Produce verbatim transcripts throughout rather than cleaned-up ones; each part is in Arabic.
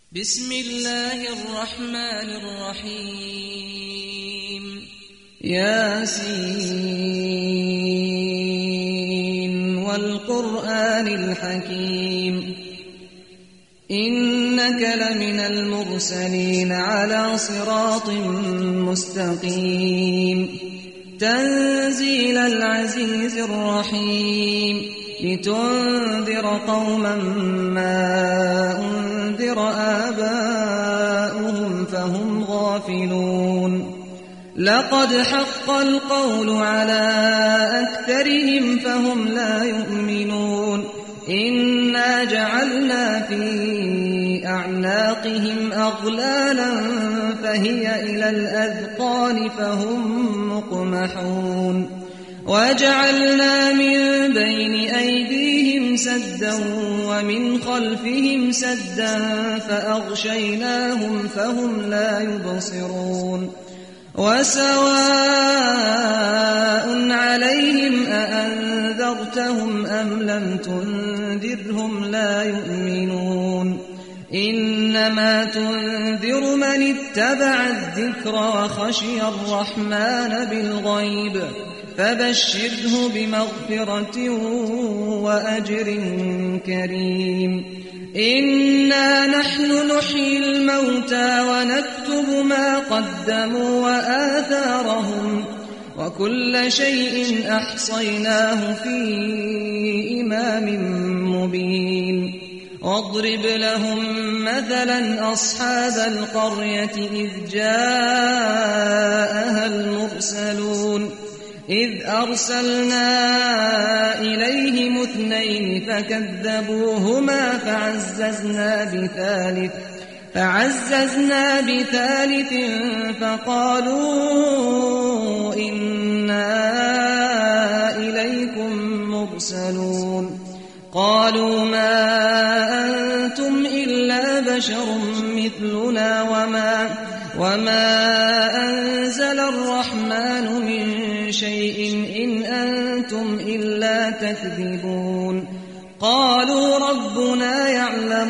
بسم الله الرحمن الرحيم ياسين والقرآن الحكيم إنك لمن المرسلين على صراط مستقيم تنزيل العزيز الرحيم لتنذر قوما ما أنذر آباؤهم فهم غافلون لقد حق القول على أكثرهم فهم لا يؤمنون إنا جعلنا في أعناقهم أغلالا فهي إلى الأذقان فهم مقمحون وجعلنا من بين أيديهم سدا ومن خلفهم سدا فأغشيناهم فهم لا يبصرون وسواء عليهم أأنذرتهم أم لم تنذرهم لا يؤمنون إنما تنذر من اتبع الذكر وخشي الرحمن بالغيب فبشره بمغفرة وأجر كريم إنا نحن نحيي الموتى ونكتب ما قدموا وآثارهم وكل شيء أحصيناه في إمام مبين واضرب لهم مثلا أصحاب القرية إذ جاءها المرسلون إذ أرسلنا إليهم اثنين فكذبوهما فعززنا بثالث فعززنا بثالث فقالوا إنا إليكم مرسلون قالوا ما أنتم إلا بشر مثلنا وما وما أنزل الرحمن من شيء إن أنتم إلا تكذبون قالوا ربنا يعلم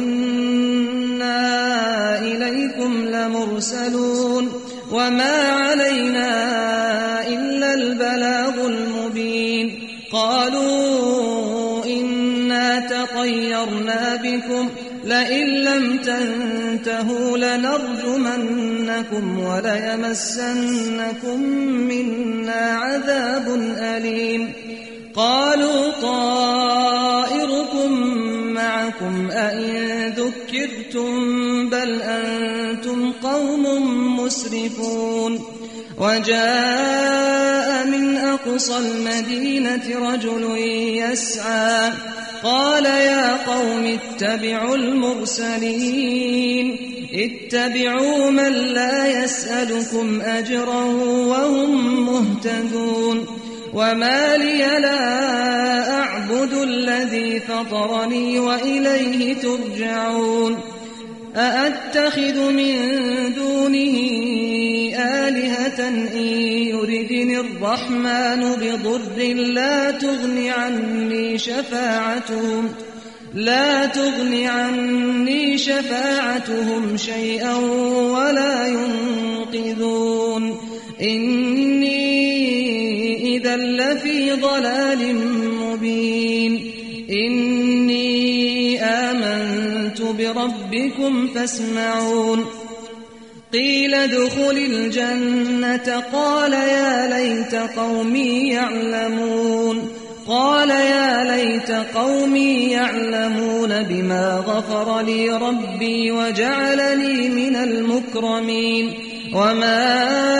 إنا إليكم لمرسلون وما علينا إلا البلاغ المبين قالوا إنا تطيرنا بكم لئن لم تنتهوا لنرجمنكم وليمسنكم منا عذاب أليم قالوا طائركم معكم أئن ذكرتم بل أنتم قوم مسرفون وجاء من أقصى المدينة رجل يسعى قال يا قوم اتبعوا المرسلين اتبعوا من لا يسألكم أجرا وهم مهتدون وما لي لا أعبد الذي فطرني وإليه ترجعون أأتخذ من دونه آلهة إن يردني الرحمن بضر لا تغن عني شفاعتهم لا تغن عني شفاعتهم شيئا ولا ينقذون إني إذا لفي ضلال مبين إني آمنت بربكم فاسمعون قيل ادخل الجنة قال يا ليت قومي يعلمون قال يا ليت قومي يعلمون بما غفر لي ربي وجعلني من المكرمين وما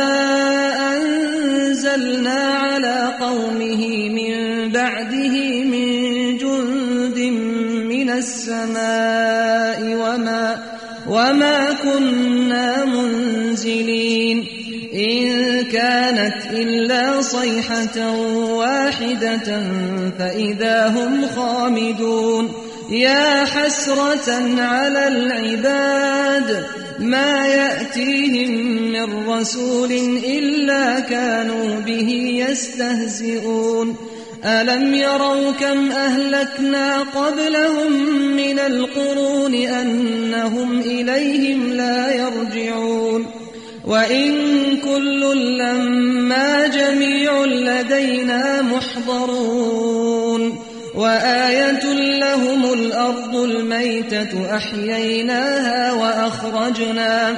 أنزلنا على قومه من بعده من جند من السماء وما وما كنا منزلين إن كانت إلا صيحة واحدة فإذا هم خامدون يا حسرة على العباد ما يأتيهم من رسول إلا كانوا به يستهزئون ألم يروا كم أهلكنا قبلهم من القرون أنهم إليهم لا يرجعون وإن كل لما جميع لدينا محضرون وآية لهم الأرض الميتة أحييناها وأخرجنا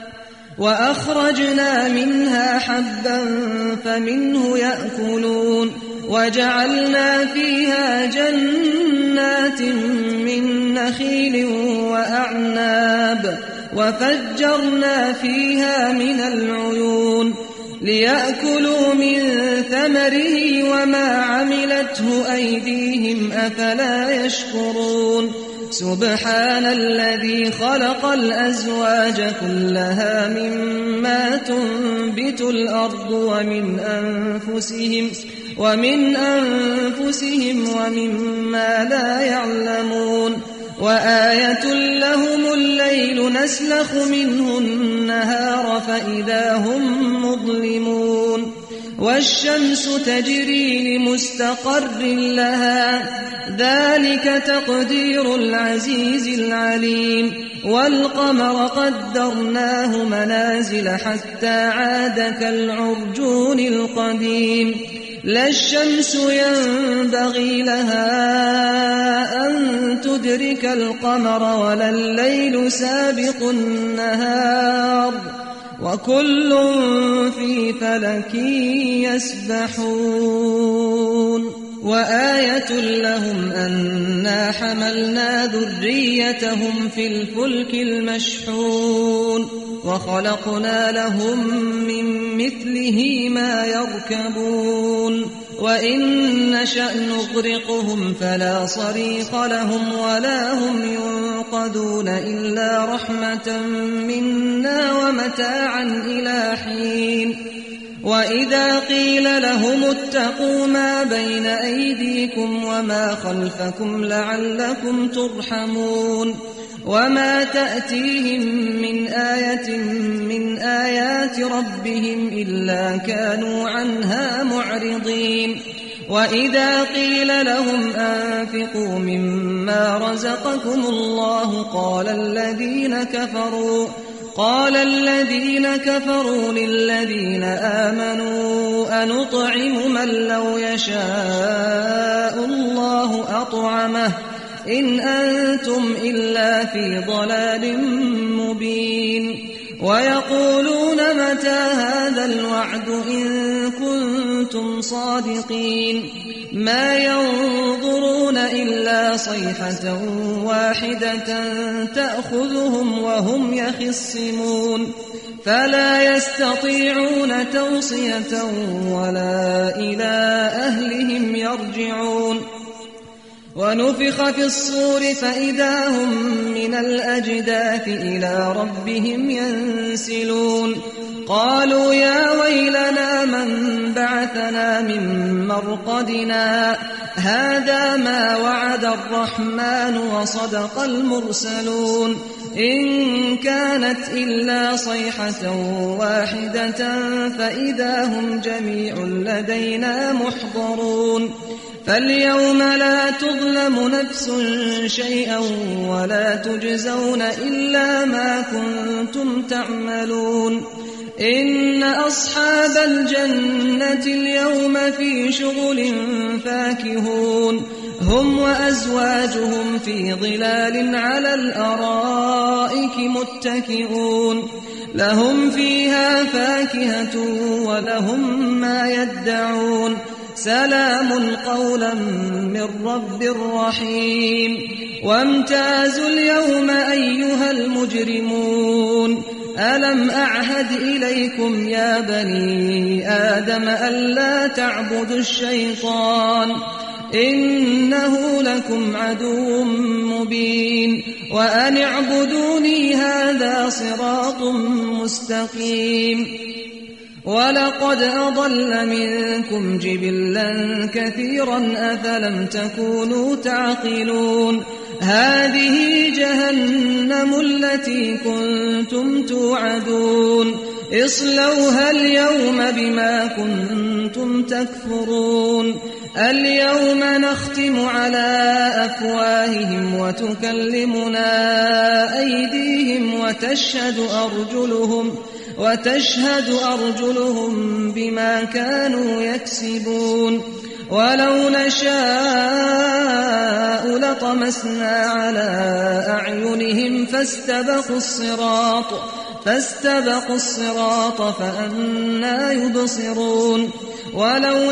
وأخرجنا منها حبا فمنه يأكلون وجعلنا فيها جنات من نخيل وأعناب وفجرنا فيها من العيون ليأكلوا من ثمره وما عملته أيديهم أفلا يشكرون سبحان الذي خلق الأزواج كلها مما تنبت الأرض ومن أنفسهم ومن أنفسهم ومما لا يعلمون وآية لهم الليل نسلخ منه النهار فإذا هم مظلمون والشمس تجري لمستقر لها ذلك تقدير العزيز العليم والقمر قدرناه منازل حتى عاد كالعرجون القديم لا الشمس ينبغي لها أن تدرك القمر ولا الليل سابق النهار وكل في فلك يسبحون وآية لهم أنا حملنا ذريتهم في الفلك المشحون وخلقنا لهم من مثله ما يركبون وإن نشأ نغرقهم فلا صريخ لهم ولا هم ينقذون إلا رحمة منا ومتاعا إلى حين وإذا قيل لهم اتقوا ما بين أيديكم وما خلفكم لعلكم ترحمون وما تأتيهم من آية من آيات ربهم إلا كانوا عنها معرضين وإذا قيل لهم أنفقوا مما رزقكم الله قال الذين كفروا قال الذين كفروا للذين آمنوا أنطعم من لو يشاء الله أطعمه إن أنتم إلا في ضلال مبين ويقولون متى هذا الوعد إن كنتم صادقين ما ينظرون إلا صيحة واحدة تأخذهم وهم يخصمون فلا يستطيعون توصية ولا إلى أهلهم يرجعون ونفخ في الصور فإذا هم من الأجداث إلى ربهم ينسلون قالوا يا ويلنا من بعثنا من مرقدنا هذا ما وعد الرحمن وصدق المرسلون إن كانت إلا صيحة واحدة فإذا هم جميع لدينا محضرون فاليوم لا تظلم نفس شيئا ولا تجزون إلا ما كنتم تعملون إن أصحاب الجنة اليوم في شغل فاكهون هم وأزواجهم في ظلال على الأرائك متكئون لهم فيها فاكهة ولهم ما يدعون سلام قولا من رب رحيم وامتازوا اليوم أيها المجرمون ألم أعهد إليكم يا بني آدم ألا تعبدوا الشيطان إنه لكم عدو مبين وأن اعبدوني هذا صراط مستقيم ولقد أضل منكم جبلا كثيرا أفلم تكونوا تعقلون هذه جهنم التي كنتم توعدون اصلوها اليوم بما كنتم تكفرون اليوم نختم على أفواههم وتكلمنا أيديهم وتشهد أرجلهم وتشهد أرجلهم بما كانوا يكسبون ولو نشاء لطمسنا على أعينهم فاستبقوا الصراط فاستبقوا الصراط فأنى يبصرون ولو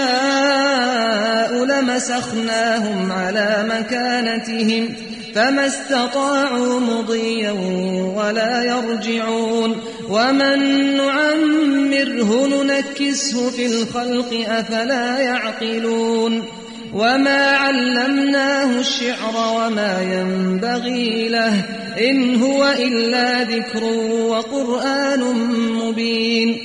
نشاء لمسخناهم على مكانتهم فما استطاعوا مضيا ولا يرجعون ومن نعمره ننكسه في الخلق أفلا يعقلون وما علمناه الشعر وما ينبغي له إن هو إلا ذكر وقرآن مبين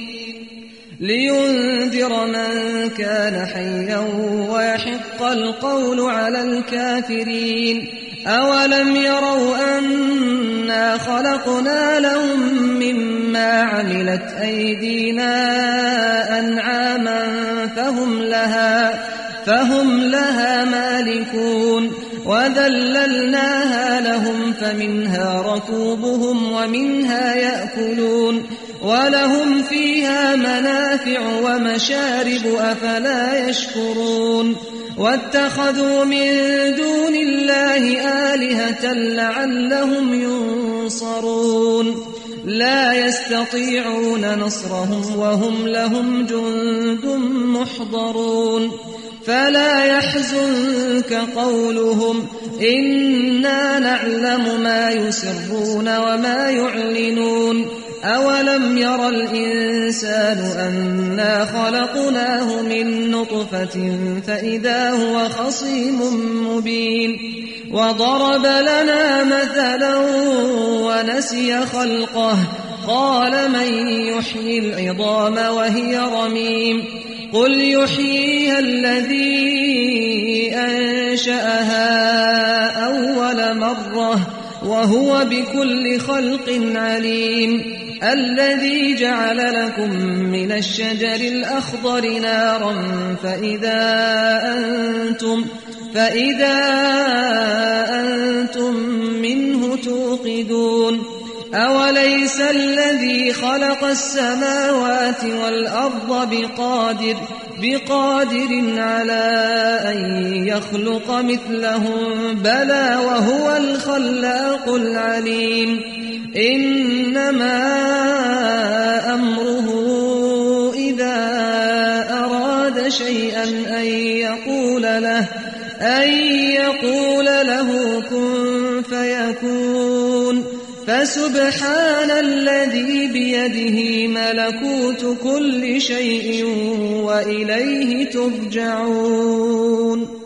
لينذر من كان حيا ويحق القول على الكافرين أولم يروا أنا خلقنا لهم مما عملت أيدينا أنعاما فهم لها فهم لها مالكون وذللناها لهم فمنها ركوبهم ومنها يأكلون ولهم فيها منافع ومشارب أفلا يشكرون واتخذوا من دون الله آلهة لعلهم ينصرون لا يستطيعون نصرهم وهم لهم جند محضرون فلا يحزنك قولهم إنا نعلم ما يسرون وما يعلنون أولم ير الإنسان أنا خلقناه من نطفة فإذا هو خصيم مبين وضرب لنا مثلا ونسي خلقه قال من يحيي العظام وهي رميم قل يحييها الذي أنشأها أول مرة وهو بكل خلق عليم الذي جعل لكم من الشجر الأخضر نارا فإذا أنتم فإذا أنتم منه توقدون أوليس الذي خلق السماوات والأرض بقادر بقادر على أن يخلق مثلهم بلى وهو الخلاق العليم إنما أمره إذا أراد شيئا أن يقول له أن يقول له كن فيكون فسبحان الذي بيده ملكوت كل شيء وإليه ترجعون.